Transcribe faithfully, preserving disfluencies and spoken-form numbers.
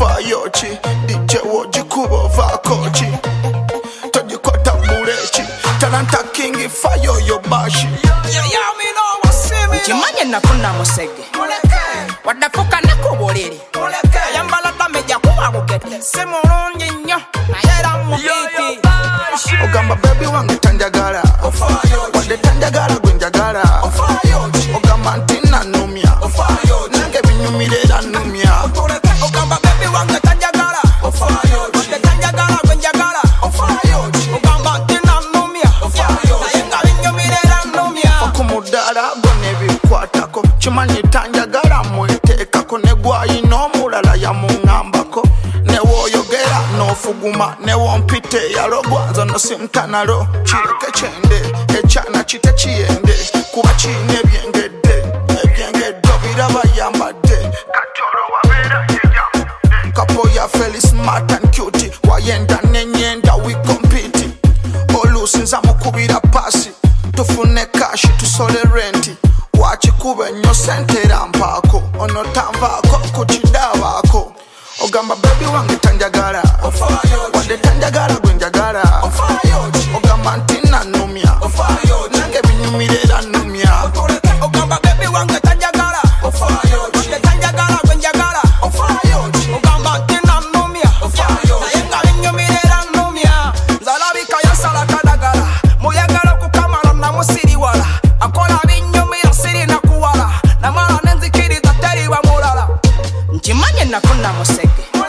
ofayochi D J wojikubo vakochi tojikota bulechi Talanta king fayo yo bashi Chimanye nakuna musege wadafuka nakubolere yambala tameja kuba bukete simulungi nnyo ayera mubiti ogamba baby wange tanjagala wadde tanjagala gwenjagala ogamba ntina numya nange binyumirira numya ogamba baby wange tanjagala wadde tanjagala gwenjagala ogamba ntina numya naye nga binyumirira numya okumudala gone bikwatako chimanyi tanjagala mwetekako negwayina omulala yamuŋambako newoyogera nofuguma newompite yalogwa nze no simtanalo kireke kyende ekyana kite kiyende kuba kiina ebyengedde ebyengedde obiraba yambadde katolo wabeera yeyambudde kapo ya Feli smart and cute wayenda nenyenda we compete olusinza mukubira pasi tufune kashi tusole renti wakikuba ennyo sente erampaako ono tanvaako ku kidabaako ogamba baby wange tanjagala wadde tanjagala gwenjagala ogamba ntina numya nange binyumirira numya ogamba baby wange tanjagala wadde tanjagala gwenjagala ogamba ntina numya naye nga binyumirira numya nzalabika yasala kadagala muyagala okukamala namusiriwala akola binyumira sirina kuwala namala nenzikiriza teriba mulala nkimanye nakuna musege